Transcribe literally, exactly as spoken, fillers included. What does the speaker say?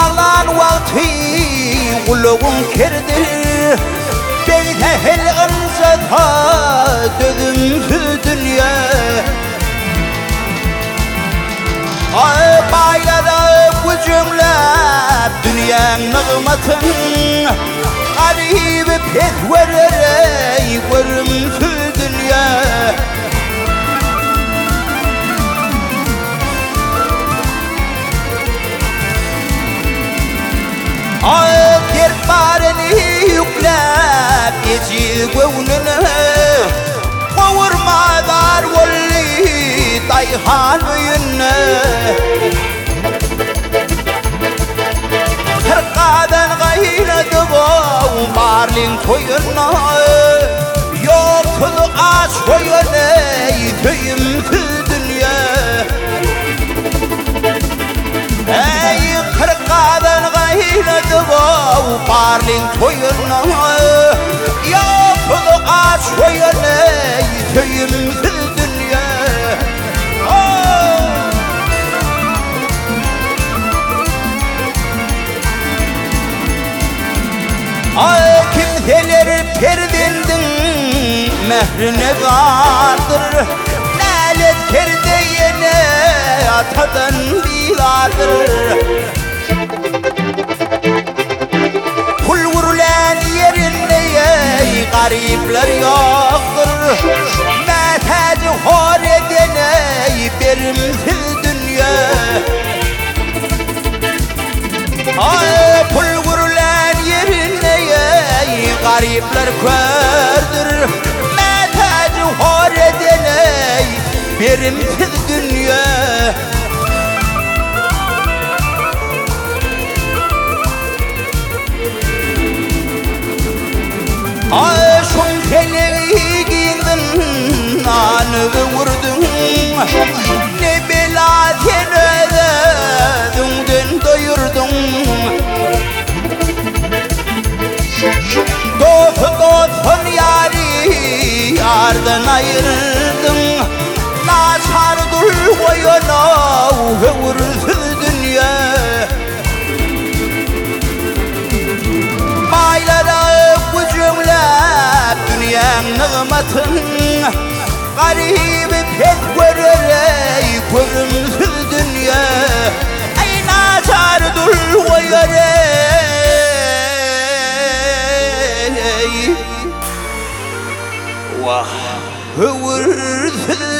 bağlan vakti Uluğun kirdi Beytehil ırzata Dödümsüz dünya Ay baylara gücümle Dünyanın nığmatın Garibi pek vererey Görümsüz dünya Ay derbareni yüklep Geci gövnünü Kovurmadar volli Dayhan üyünü Kırkadan gaynadı bu Barlin toyunu Yoktu aç koyunu Töyümsüz dünya Ey kırkadan gaynadı bu Barlin toyunu Yoktu aç koyunu Töyümsüz dünya Ay kimseler perdindin mehrine vardır Lalet perdeyene atadan bilardır Kul vurulan yerinde garipler yoktur Metacı hor edene verimsiz dünya Ay kul vurulan yerinde garipler kördür Metacı hor edene verimsiz dünya Ay şun seni giyindin Anığı vurdun Ne bela sen ödedin doyurdun Dostu dostun yari Yardan ayırdın Naçar dul boyuna Hıvırsız dünya Baylara gücümle Dünyanın nığmatın Garibi pek görerey Görümsüz dünya Ey naçar dul boyuna Vah hıvırsız